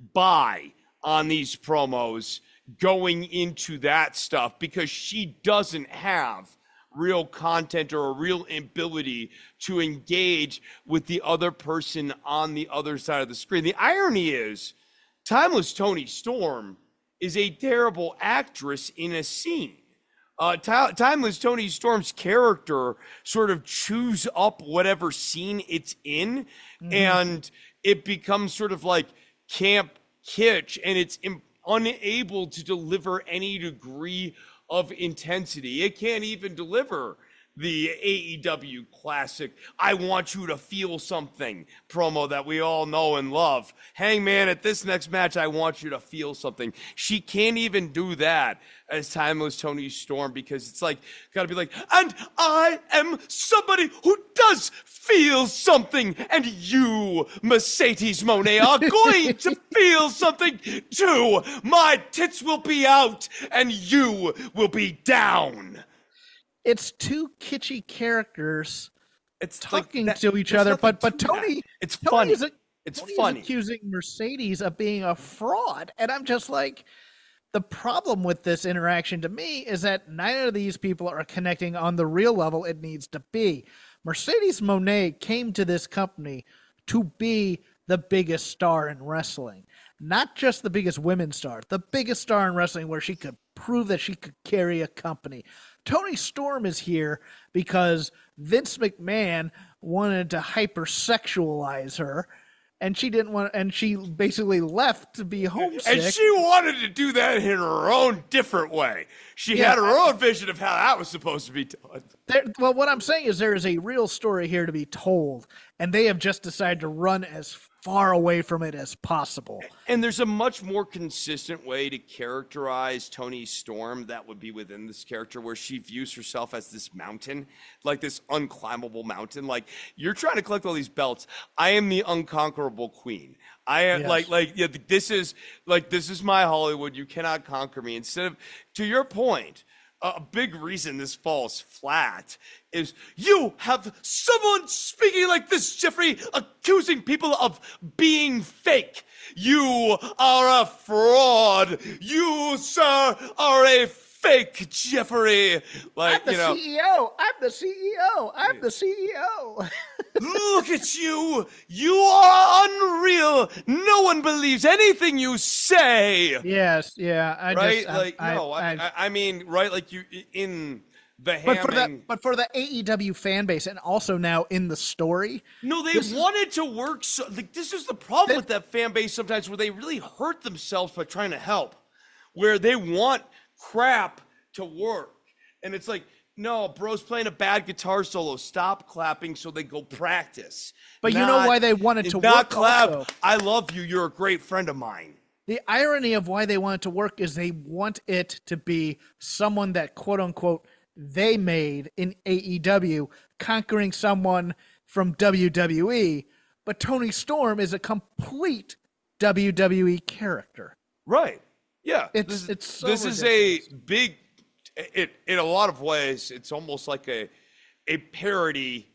by on these promos going into that stuff because she doesn't have real content or a real ability to engage with the other person on the other side of the screen. The irony is, Timeless Toni Storm is a terrible actress in a scene. Uh, T- Timeless Toni Storm's character sort of chews up whatever scene it's in, mm-hmm. and it becomes sort of like camp kitsch, and it's im- unable to deliver any degree of intensity. It can't even deliver the A E W classic "I want you to feel something" promo that we all know and love. Hangman, at this next match, I want you to feel something. She can't even do that as Timeless Toni Storm, because it's like, gotta be like, and I am somebody who does feel something, and you, Mercedes Moné, are going to feel something too. My tits will be out, and you will be down. It's two kitschy characters it's talking like that, to each other, but but Tony, that. it's Tony funny. Is a, it's Tony funny. Is accusing Mercedes of being a fraud, and I'm just like, the problem with this interaction to me is that neither of these people are connecting on the real level it needs to be. Mercedes Moné came to this company to be the biggest star in wrestling, not just the biggest women's star, the biggest star in wrestling where she could prove that she could carry a company. Toni Storm is here because Vince McMahon wanted to hypersexualize her, and she didn't want, and she basically left to be homesick. And she wanted to do that in her own different way. She yeah, had her own vision of how that was supposed to be done. There, well, what I'm saying is there is a real story here to be told, and they have just decided to run as far away from it as possible. And there's a much more consistent way to characterize Toni Storm that would be within this character, where she views herself as this mountain, like this unclimbable mountain. Like, you're trying to collect all these belts. I am the unconquerable queen. I am yes. like, like, yeah, this is like, this is my Hollywood. You cannot conquer me. Instead of, to your point, a big reason this falls flat is you have someone speaking like this, Jeffrey, accusing people of being fake. You are a fraud. You, sir, are a fake, Jeffrey. Like, I'm the you know, C E O. I'm the C E O. I'm the C E O. Look at you. You are unreal. No one believes anything you say. Yes, yeah. I right? just, like, I, no, I, I, I mean, right, like you, in the but for, Hamming, the, but for the A E W fan base, and also now in the story. No, they wanted is, to work. So, like, this is the problem that, with that fan base sometimes, where they really hurt themselves by trying to help, where they want crap to work. And it's like, no, bro's playing a bad guitar solo. Stop clapping so they go practice. But not, you know why they wanted to not work clap. also. I love you. You're a great friend of mine. The irony of why they want it to work is they want it to be someone that, quote unquote, they made in A E W, conquering someone from W W E. But Toni Storm is a complete W W E character. Right. Yeah. It's, this, it's so this is a big, it, in a lot of ways, it's almost like a, a parody.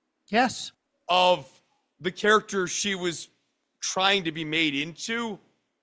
Yes. Of the character she was trying to be made into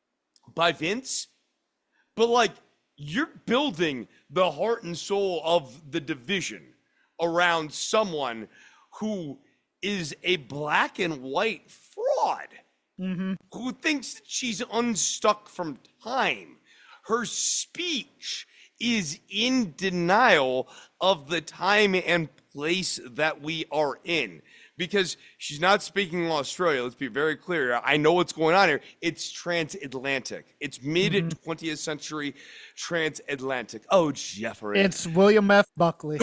by Vince. But, like, you're building the heart and soul of the division around someone who is a black and white fraud, mm-hmm. who thinks that she's unstuck from time. Her speech is in denial of the time and place that we are in. Because she's not speaking in Australia. Let's be very clear. I know what's going on here. It's transatlantic. It's mid-twentieth century transatlantic. Oh, Jeffrey. It's William F. Buckley.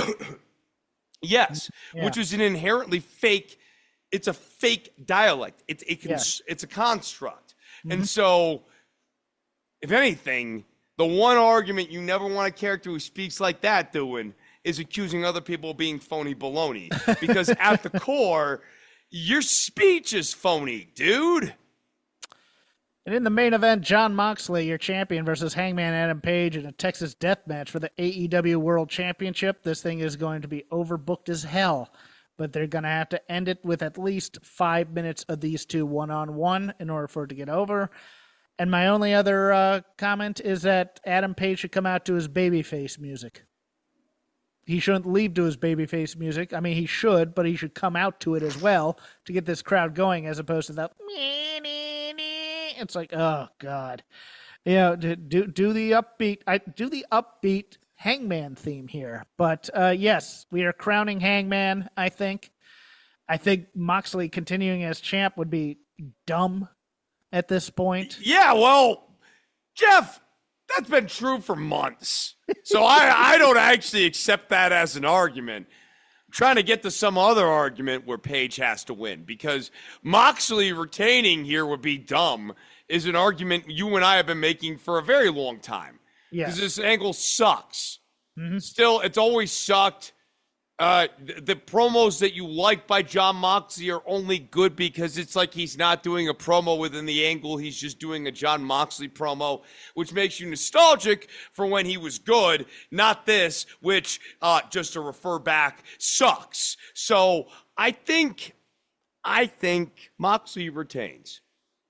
Yes, yeah. Which is an inherently fake, it's a fake dialect. It's a, cons- yeah. it's a construct. Mm-hmm. And so, if anything, the one argument you never want a character who speaks like that doing is accusing other people of being phony baloney. Because at the core, your speech is phony, dude. And in the main event, Jon Moxley, your champion, versus Hangman Adam Page in a Texas death match for the A E W World Championship. This thing is going to be overbooked as hell, but they're going to have to end it with at least five minutes of these two one-on-one in order for it to get over. And my only other uh, comment is that Adam Page should come out to his babyface music. He shouldn't leave to his babyface music. I mean, he should, but he should come out to it as well to get this crowd going, as opposed to that. It's like, oh God, you know, do do the upbeat. I do the upbeat Hangman theme here. But uh, yes, we are crowning Hangman. I think. I think Moxley continuing as champ would be dumb at this point. Yeah, well, Jeff, that's been true for months. So I, I don't actually accept that as an argument. I'm trying to get to some other argument where Page has to win, because Moxley retaining here would be dumb is an argument you and I have been making for a very long time. Yeah. Because this angle sucks. Mm-hmm. Still, it's always sucked. Uh, the, the promos that you like by Jon Moxley are only good because it's like he's not doing a promo within the angle. He's just doing a Jon Moxley promo, which makes you nostalgic for when he was good, not this, which, uh, just to refer back, sucks. So I think, I think Moxley retains.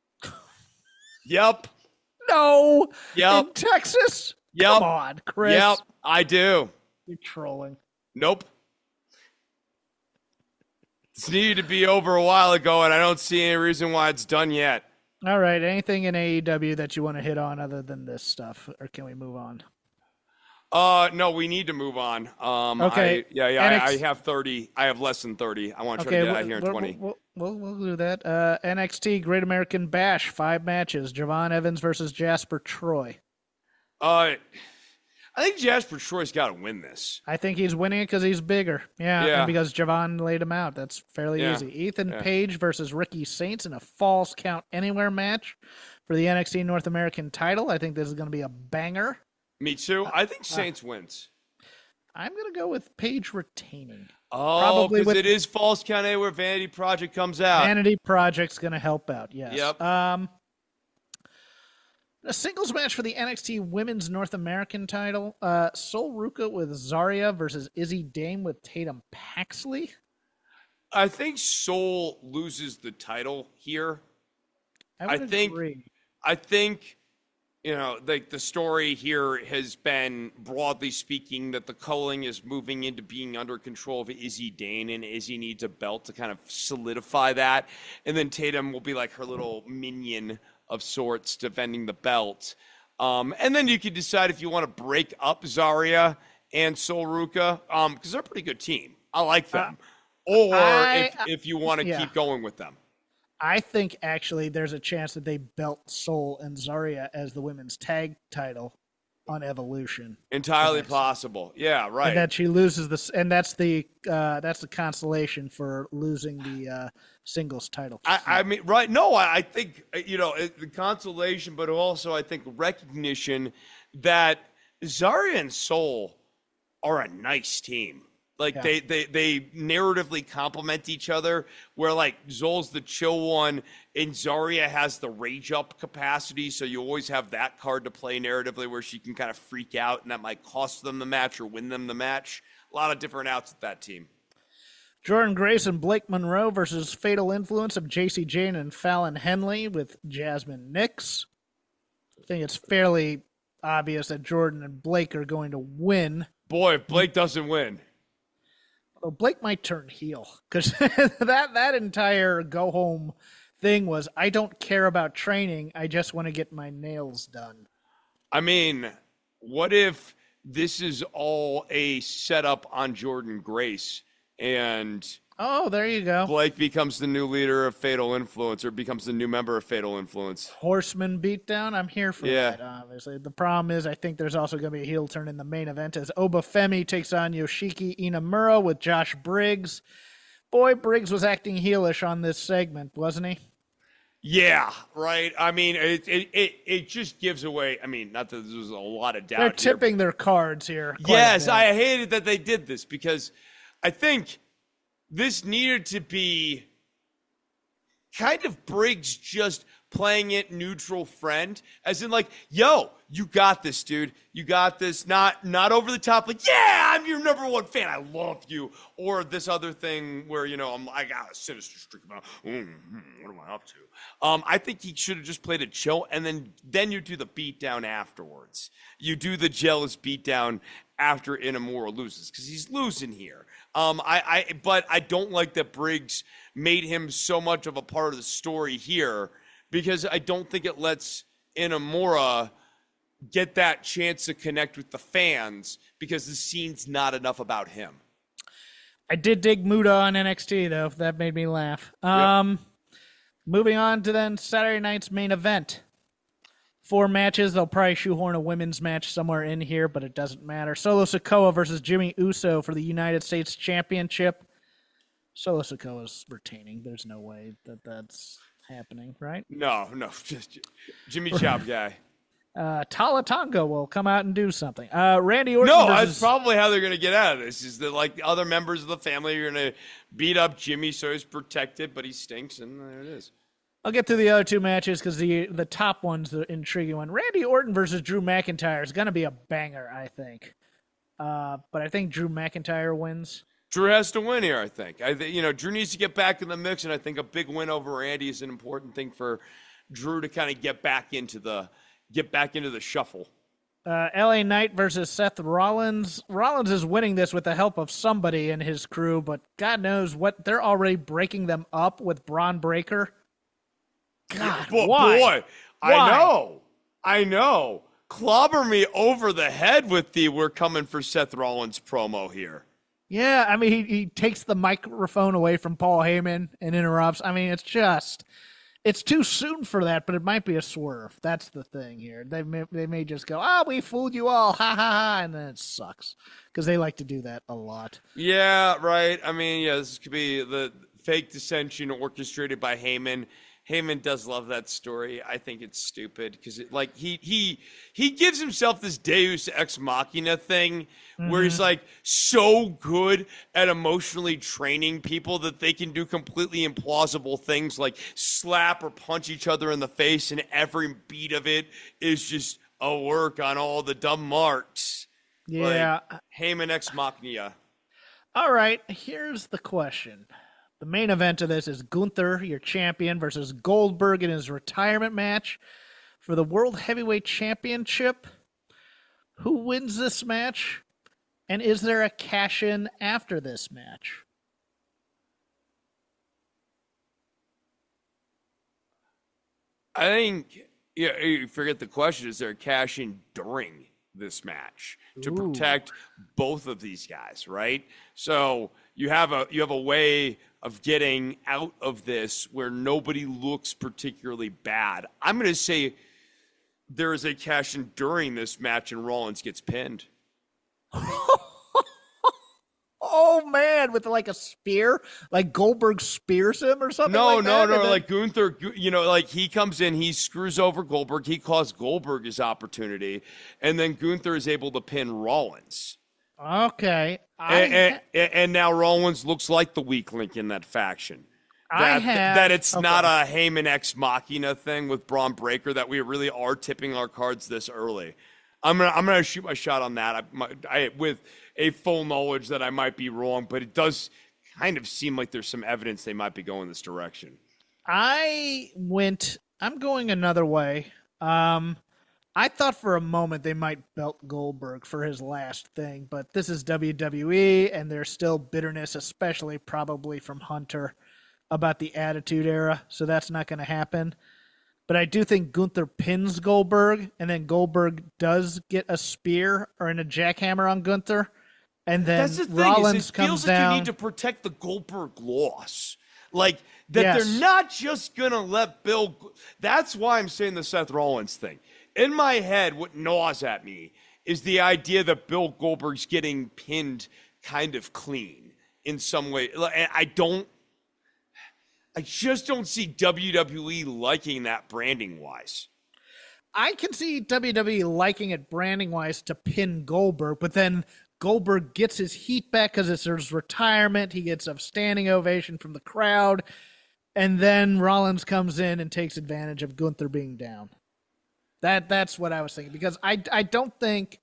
Yep. No. Yep. In Texas? Yep. Come on, Chris. Yep, I do. You're trolling. Nope. This needed to be over a while ago, and I don't see any reason why it's done yet. All right. Anything in A E W that you want to hit on other than this stuff, or can we move on? Uh, no, we need to move on. Um, Okay. I, yeah, yeah. N X- I, I have thirty. I have less than thirty. I want to try Okay, to get out we'll, of here in we'll, twenty. We'll, we'll, we'll do that. Uh, N X T Great American Bash, five matches. Javon Evans versus Jasper Troy. Uh, I think Jasper Troy's got to win this. I think he's winning it because he's bigger. Yeah, Yeah. and because Javon laid him out. That's fairly Yeah. easy. Ethan Yeah. Page versus Ricky Saints in a Falls Count Anywhere match for the N X T North American title. I think this is going to be a banger. Me too. I think Saints wins. I'm going to go with Page retaining. Oh, probably because with- it is False Count Anywhere Vanity Project comes out. Vanity Project's going to help out, yes. Yep. Um, a singles match for the N X T Women's North American title. Uh, Sol Ruka with Zarya versus Izzy Dame with Tatum Paxley. I think Soul loses the title here. I, would I think- agree. I think, you know, like the story here has been, broadly speaking, that the culling is moving into being under control of Izzy Dane, and Izzy needs a belt to kind of solidify that. And then Tatum will be like her little minion of sorts defending the belt. Um, and then you can decide if you want to break up Zarya and Sol Ruka, um, because they're a pretty good team. I like them. Uh, or I, if, if you want to yeah. keep going with them. I think actually there's a chance that they belt Sol and Zarya as the women's tag title on Evolution. Entirely Yes. possible. Yeah, right. And that she loses this, and that's the uh, that's the consolation for losing the uh, singles title. I, I mean, right? No, I, I think, you know, it, the consolation, but also I think recognition that Zarya and Sol are a nice team. Like Yeah. they, they they narratively complement each other, where like Zol's the chill one and Zarya has the rage up capacity. So you always have that card to play narratively where she can kind of freak out and that might cost them the match or win them the match. A lot of different outs with that team. Jordan Grace and Blake Monroe versus Fatal Influence of J C Jane and Fallon Henley with Jasmine Nix. I think it's fairly obvious that Jordan and Blake are going to win. Boy, if Blake doesn't win. Well, Blake might turn heel because that, that entire go home thing was, I don't care about training. I just want to get my nails done. I mean, what if this is all a setup on Jordan Grace and Oh, there you go. Blake becomes the new leader of Fatal Influence or becomes the new member of Fatal Influence? Horseman beatdown. I'm here for Yeah. that, obviously. The problem is I think there's also going to be a heel turn in the main event as Obafemi takes on Yoshiki Inamura with Josh Briggs. Boy, Briggs was acting heelish on this segment, wasn't he? Yeah, right. I mean, it it it, it just gives away. I mean, not that there's a lot of doubt. They're here, tipping their cards here. but- quite a Yes, bit. I hated that they did this because I think this needed to be kind of Briggs just playing it neutral friend, as in like, yo, you got this, dude. You got this. Not not over the top, like, yeah, I'm your number one fan. I love you. Or this other thing where, you know, I'm I got a sinister streak about, mm-hmm, what am I up to? Um, I think he should have just played it chill, and then then you do the beatdown afterwards. You do the jealous beatdown after Inamura loses, because he's losing here. Um, I, I but I don't like that Briggs made him so much of a part of the story here, because I don't think it lets Inamura get that chance to connect with the fans, because the scene's not enough about him. I did dig Muda on N X T, though. That made me laugh. Um, yep. Moving on to then Saturday night's main event. Four matches. They'll probably shoehorn a women's match somewhere in here, but it doesn't matter. Solo Sikoa versus Jimmy Uso for the United States Championship. Solo Sikoa's retaining. There's no way that that's happening, right? No, no. Just Jimmy Chop guy. Uh, Tala Tonga will come out and do something. Uh, Randy Orton No, versus... that's probably how they're going to get out of this, is that, like, other members of the family are going to beat up Jimmy so he's protected, but he stinks, and there it is. I'll get through the other two matches because the the top one's the intriguing one. Randy Orton versus Drew McIntyre is going to be a banger, I think. Uh, but I think Drew McIntyre wins. Drew has to win here, I think. I th- you know, Drew needs to get back in the mix, and I think a big win over Randy is an important thing for Drew to kind of get back into the get back into the shuffle. Uh, L A Knight versus Seth Rollins. Rollins is winning this with the help of somebody in his crew, but God knows what, they're already breaking them up with Braun Breaker. God, Bo- why? Boy, why? I know. I know. Clobber me over the head with the "we're coming for Seth Rollins" promo here. Yeah, I mean, he, he takes the microphone away from Paul Heyman and interrupts. I mean, it's just, it's too soon for that, but it might be a swerve. That's the thing here. They may, they may just go, oh, we fooled you all, ha, ha, ha, and then it sucks, because they like to do that a lot. Yeah, right. I mean, yeah, this could be the fake dissension orchestrated by Heyman. Heyman does love that story. I think it's stupid because, it, like, he he he gives himself this Deus Ex Machina thing mm-hmm. where he's like so good at emotionally training people that they can do completely implausible things like slap or punch each other in the face, and every beat of it is just a work on all the dumb marks. Yeah, like, Heyman Ex Machina. All right, here's the question. The main event of this is Gunther, your champion, versus Goldberg in his retirement match for the World Heavyweight Championship. Who wins this match? And is there a cash-in after this match? I think, yeah, you forget the question, is there a cash-in during this match to Ooh. protect both of these guys, right? So you have a you have a way of getting out of this where nobody looks particularly bad. I'm going to say there is a cash in during this match and Rollins gets pinned. Oh, man, with like a spear? Like Goldberg spears him or something no, like no, that? No, no, then... like Gunther, you know, like he comes in, he screws over Goldberg, he costs Goldberg his opportunity, and then Gunther is able to pin Rollins. Okay. I... And, and, and now Rollins looks like the weak link in that faction. That, I have... that it's okay. not a Heyman Ex Machina thing with Braun Breaker, that we really are tipping our cards this early. I'm gonna I'm gonna shoot my shot on that. I, I with a full knowledge that I might be wrong, but it does kind of seem like there's some evidence they might be going this direction. I went. I'm going another way. Um, I thought for a moment they might belt Goldberg for his last thing, but this is W W E, and there's still bitterness, especially probably from Hunter, about the Attitude Era. So that's not going to happen. But I do think Gunther pins Goldberg, and then Goldberg does get a spear or in a jackhammer on Gunther, and then That's the thing, Rollins is it comes feels down. like you need to protect the Goldberg loss. Like, that Yes. they're not just going to let Bill... That's why I'm saying the Seth Rollins thing. In my head, what gnaws at me is the idea that Bill Goldberg's getting pinned kind of clean in some way. And I don't... I just don't see W W E liking that branding-wise. I can see W W E liking it branding-wise to pin Goldberg, but then Goldberg gets his heat back because it's his retirement. He gets a standing ovation from the crowd. and then Rollins comes in and takes advantage of Gunther being down. That that's what I was thinking, because I I don't think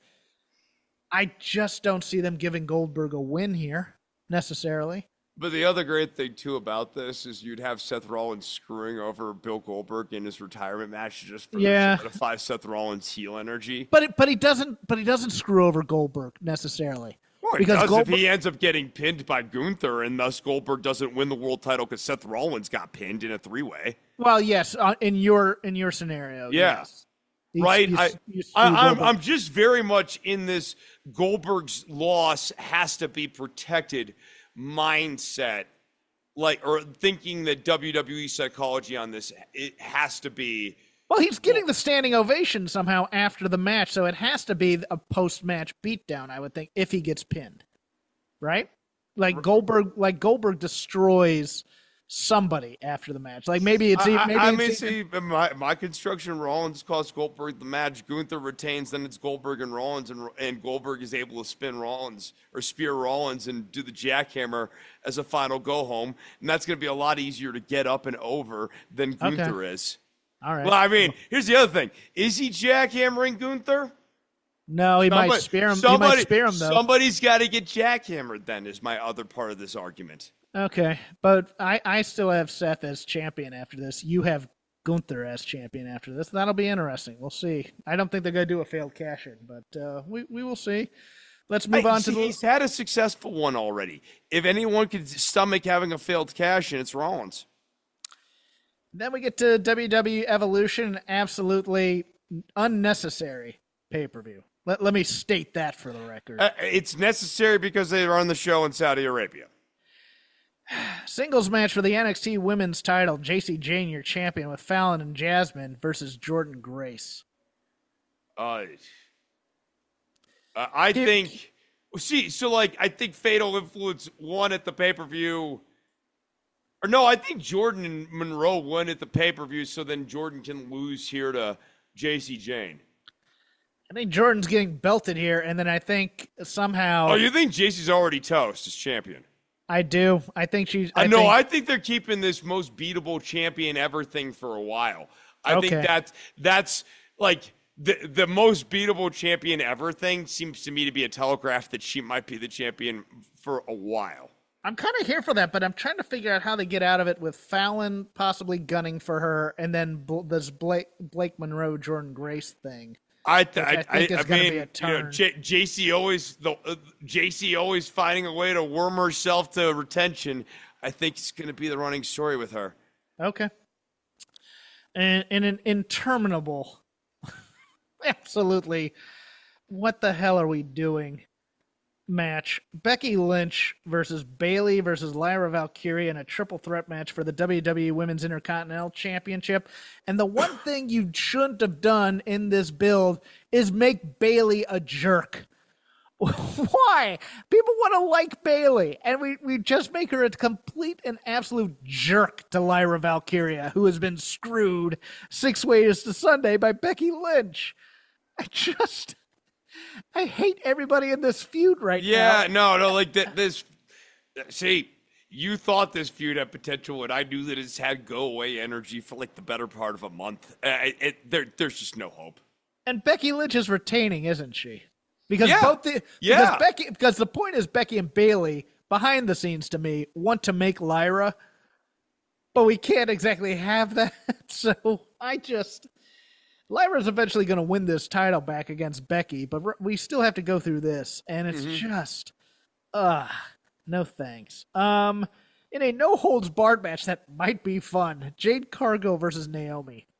I just don't see them giving Goldberg a win here necessarily. But the other great thing, too, about this is you'd have Seth Rollins screwing over Bill Goldberg in his retirement match just for yeah. the solidify Seth Rollins' heel energy. But it, but he doesn't. But he doesn't screw over Goldberg necessarily. Well, he because does Goldberg, if he ends up getting pinned by Gunther, and thus Goldberg doesn't win the world title because Seth Rollins got pinned in a three-way. Well, yes, uh, in your in your scenario, yeah. Yes. You, right, you, I, you I, I'm, I'm just very much in this Goldberg's loss has to be protected mindset. Like, or thinking that W W E psychology on this, it has to be. Well, he's getting the standing ovation somehow after the match, so it has to be a post-match beatdown, I would think, if he gets pinned, right? Like Goldberg, like Goldberg destroys somebody after the match. Like maybe it's I, maybe I, I it's mean, even, see, my, my construction, Rollins costs Goldberg the match. Gunther retains, then it's Goldberg and Rollins, and and Goldberg is able to spin Rollins or spear Rollins and do the jackhammer as a final go home, and that's going to be a lot easier to get up and over than Gunther okay. is. All right. Well, I mean, here's the other thing: is he jackhammering Gunther? No, he somebody, might spear him. Somebody, he might spear him though. Somebody's got to get jackhammered. Then is my other part of this argument. Okay, but I, I still have Seth as champion after this. You have Gunther as champion after this. That'll be interesting. We'll see. I don't think they're going to do a failed cash-in, but uh, we, we will see. Let's move I, on see, to the... He's had a successful one already. If anyone could stomach having a failed cash-in, it's Rollins. Then we get to W W E Evolution, absolutely unnecessary pay-per-view. Let, let me state that for the record. Uh, it's necessary because they run the show in Saudi Arabia. Singles match for the N X T Women's title. J C Jane, your champion, with Fallon and Jasmine versus Jordynne Grace. Uh, uh, I Dude. think... See, so, like, I think Fatal Influence won at the pay-per-view... Or no, I think Jordan and Monroe won at the pay-per-view, so then Jordan can lose here to J C Jane. I think Jordan's getting belted here, and then I think somehow... Oh, you think J C's already toast as champion? I do. I think she's... I I know. think, I think they're keeping this most beatable champion ever thing for a while. I Okay. think that's that's like the the most beatable champion ever thing seems to me to be a telegraph that she might be the champion for a while. I'm kind of here for that, but I'm trying to figure out how they get out of it with Fallon possibly gunning for her, and then Bl- this Blake, Blake Monroe, Jordynne Grace thing. I th- I I, think I, it's I gonna mean, be a you turn. know, J- JC always the uh, J C always finding a way to worm herself to retention. I think it's going to be the running story with her. Okay. And in an interminable, absolutely, what the hell are we doing? Match. Becky Lynch versus Bayley versus Lyra Valkyria in a triple threat match for the W W E Women's Intercontinental Championship. And the one thing you shouldn't have done in this build is make Bayley a jerk. Why? People want to like Bayley, and we, we just make her a complete and absolute jerk to Lyra Valkyria, who has been screwed six ways to Sunday by Becky Lynch. I just... I hate everybody in this feud right yeah, now. no, no, like th- this. See, you thought this feud had potential, and I knew that it's had go away energy for like the better part of a month. Uh, it, it, there, there's just no hope. And Becky Lynch is retaining, isn't she? Because Yeah. both the Yeah. because Becky because the point is Becky and Bayley behind the scenes to me want to make Lyra, but we can't exactly have that. So I just. Lyra's eventually going to win this title back against Becky, but we still have to go through this, and it's mm-hmm. just, uh, no thanks. Um, in a no-holds-barred match that might be fun, Jade Cargill versus Naomi.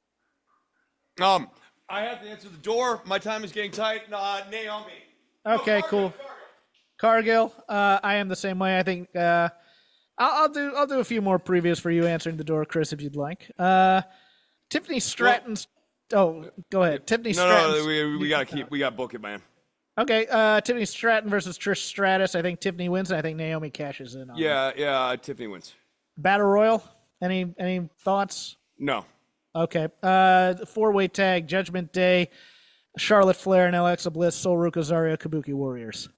Um, I have to answer the door. My time is getting tight. Uh, Naomi. Okay, oh, Cargill, cool. Cargill, uh, I am the same way. I think uh, I'll, I'll do I'll do a few more previews for you answering the door, Chris, if you'd like. Uh, Tiffany Stratton's. Well, Oh, go ahead. Tiffany no, Stratton. No, we, we got to keep, we got to book it, man. Okay, uh, Tiffany Stratton versus Trish Stratus. I think Tiffany wins, and I think Naomi cashes in on Yeah, it. yeah, Tiffany wins. Battle Royal? Any any thoughts? No. Okay. Uh, four-way tag, Judgment Day, Charlotte Flair and Alexa Bliss, Sol Ruka, Zarya, Kabuki Warriors.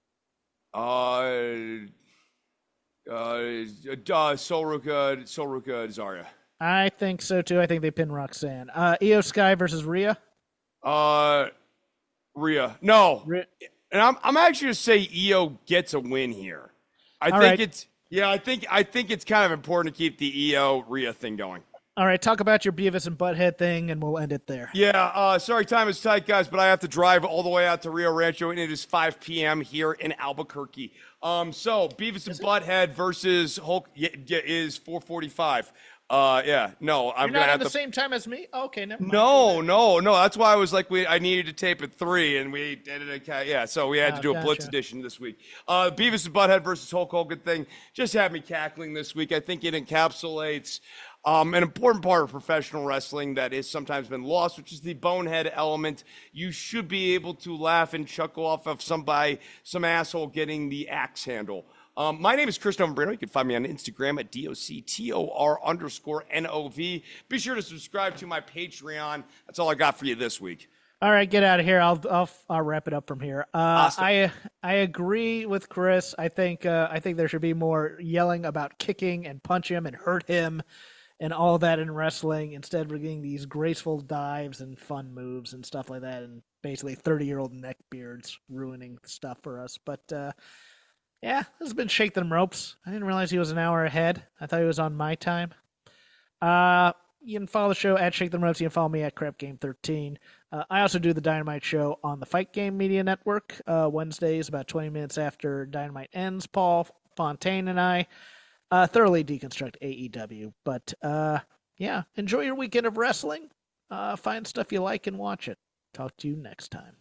Uh, uh, uh Sol Ruka, Sol Ruka, Zarya. I think so too. I think they pin Roxanne. Uh, Io Sky versus Rhea. Uh, Rhea. No. Rhea. And I'm I'm actually going to say Io gets a win here. I All think right. it's yeah, I think I think it's kind of important to keep the Io Rhea thing going. All right, talk about your Beavis and Butthead thing, and we'll end it there. Yeah, uh, sorry, time is tight, guys, but I have to drive all the way out to Rio Rancho, and it is five p.m. here in Albuquerque. Um, so Beavis and Butthead versus Hulk yeah, yeah, is four forty-five. Uh, yeah, no, I'm You're gonna not have at the to. same time as me? Okay, never mind. No, no, no. That's why I was like, we I needed to tape at three, and we ended it. Yeah, so we had Oh, to do a Blitz gotcha. edition this week. Uh, Beavis and Butthead versus Hulk Hogan thing just had me cackling this week. I think it encapsulates um, an important part of professional wrestling that has sometimes been lost, which is the bonehead element. You should be able to laugh and chuckle off of somebody, some asshole getting the axe handle. Um, my name is Chris Novembrino. You can find me on Instagram at D O C T O R underscore N O V. Be sure to subscribe to my Patreon. That's all I got for you this week. All right, get out of here. I'll I'll I'll wrap it up from here. Uh, Awesome. I I agree with Chris. I think uh, I think there should be more yelling about kicking and punch him and hurt him and all that in wrestling. Instead, we're getting these graceful dives and fun moves and stuff like that, and basically thirty-year-old neckbeards ruining stuff for us. But uh, yeah, this has been Shake Them Ropes. I didn't realize he was an hour ahead. I thought he was on my time. Uh, you can follow the show at Shake Them Ropes. You can follow me at Crap Game thirteen. Uh, I also do the Dynamite Show on the Fight Game Media Network uh, Wednesdays, about twenty minutes after Dynamite ends. Paul Fontaine and I uh, thoroughly deconstruct A E W. But uh, yeah, enjoy your weekend of wrestling. Uh, find stuff you like and watch it. Talk to you next time.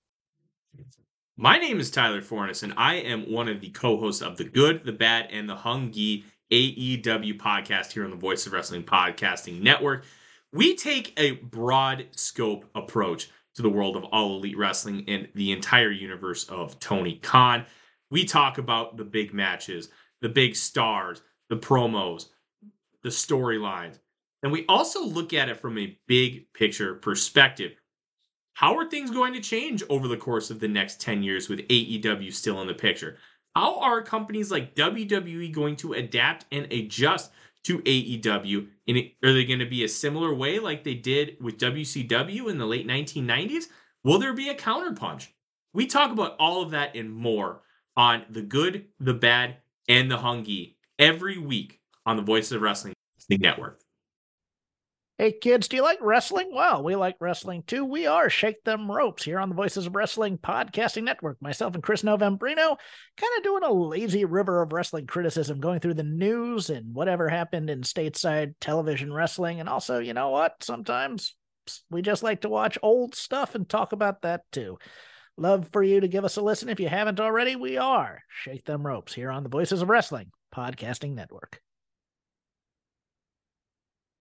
My name is Tyler Fornes, and I am one of the co-hosts of the Good, the Bad, and the Hungy A E W podcast here on the Voice of Wrestling Podcasting Network. We take a broad scope approach to the world of All Elite Wrestling and the entire universe of Tony Khan. We talk about the big matches, the big stars, the promos, the storylines, and we also look at it from a big picture perspective. How are things going to change over the course of the next ten years with A E W still in the picture? How are companies like W W E going to adapt and adjust to A E W? And are they going to be a similar way like they did with W C W in the late nineteen nineties? Will there be a counterpunch? We talk about all of that and more on The Good, the Bad, and the Hungy every week on the Voice of Wrestling Network. Hey kids, do you like wrestling? Well, we like wrestling too. We are Shake Them Ropes here on the Voices of Wrestling Podcasting Network. Myself and Chris Novembrino kind of doing a lazy river of wrestling criticism, going through the news and whatever happened in stateside television wrestling. And also, you know what? Sometimes we just like to watch old stuff and talk about that too. Love for you to give us a listen. If you haven't already, we are Shake Them Ropes here on the Voices of Wrestling Podcasting Network.